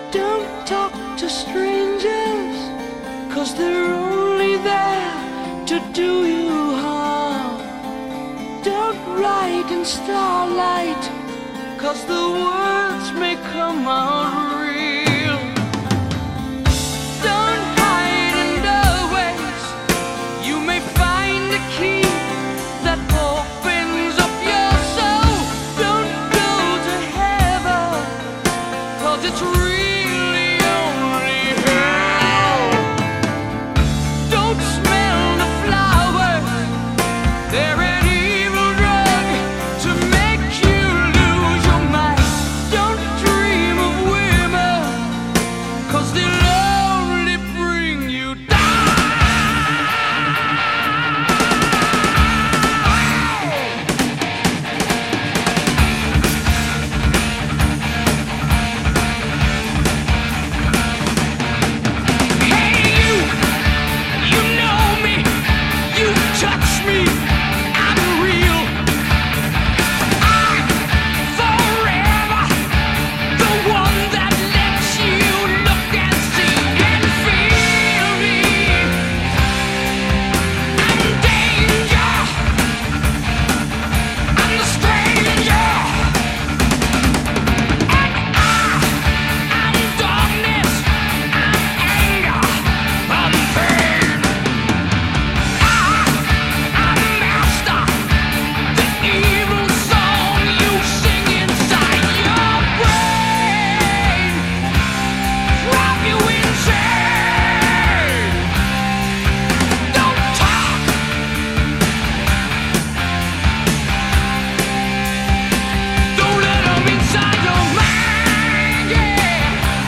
Don't talk to strangers, 'cause they're only there to do you harm. Don't write in starlight, 'cause the words may come out real. Don't hide in doorways, you may find the key that opens up your soul. Don't go to heaven, 'cause it's really only hell. Don't smell the flowers, they're an evil drug to make you lose your mind. Don't dream of women, 'cause they'll only bring you down. Hey you know me, you touch me, I'm real. I'm forever the one that lets you look and see and feel me. I'm danger, I'm the stranger, and I'm darkness, I'm anger, I'm pain. I'm master, the evil song you sing inside your brain, drive you insane. Don't talk, don't let 'em inside your mind, yeah.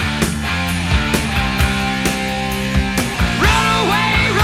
Run away, go.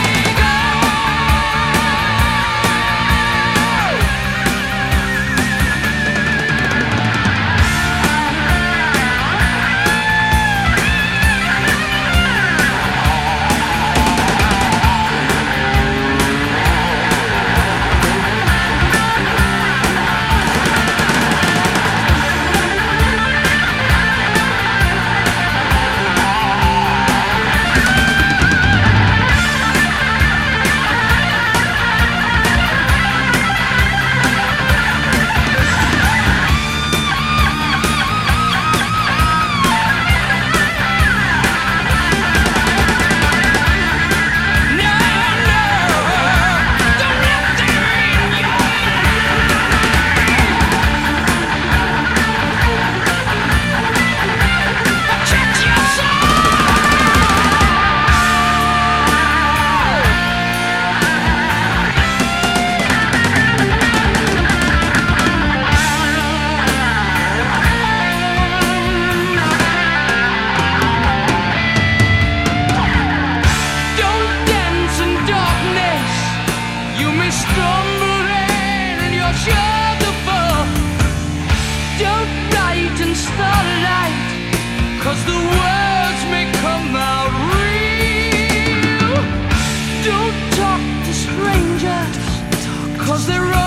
Don't dance in darkness, you may stumble and you're sure to fall. Don't write in starlight, 'cause the words may come out real. Don't talk to strangers, 'cause they're